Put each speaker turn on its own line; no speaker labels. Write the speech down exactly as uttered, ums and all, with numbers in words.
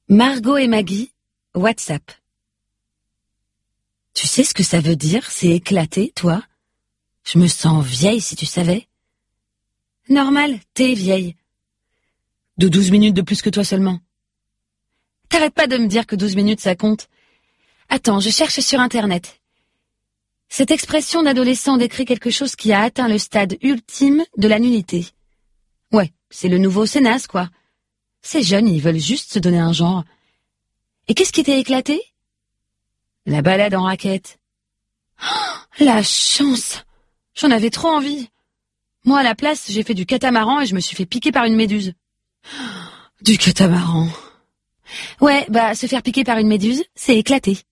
Margot et Maggie, WhatsApp. Tu sais ce que ça veut dire, c'est éclaté, toi? Je me sens vieille, si tu savais. Normal, t'es vieille. De douze minutes de plus que toi seulement. T'arrêtes pas de me dire que douze minutes ça compte. Attends, je cherche sur Internet. Cette expression d'adolescent décrit quelque chose qui a atteint le stade ultime de la nullité. Ouais, c'est le nouveau Sénas, quoi. Ces jeunes, ils veulent juste se donner un genre. Et qu'est-ce qui t'est éclaté? La balade en raquette. Oh, la chance! J'en avais trop envie. Moi, à la place, j'ai fait du catamaran et je me suis fait piquer par une méduse. Du catamaran. Ouais, bah, se faire piquer par une méduse, c'est éclaté.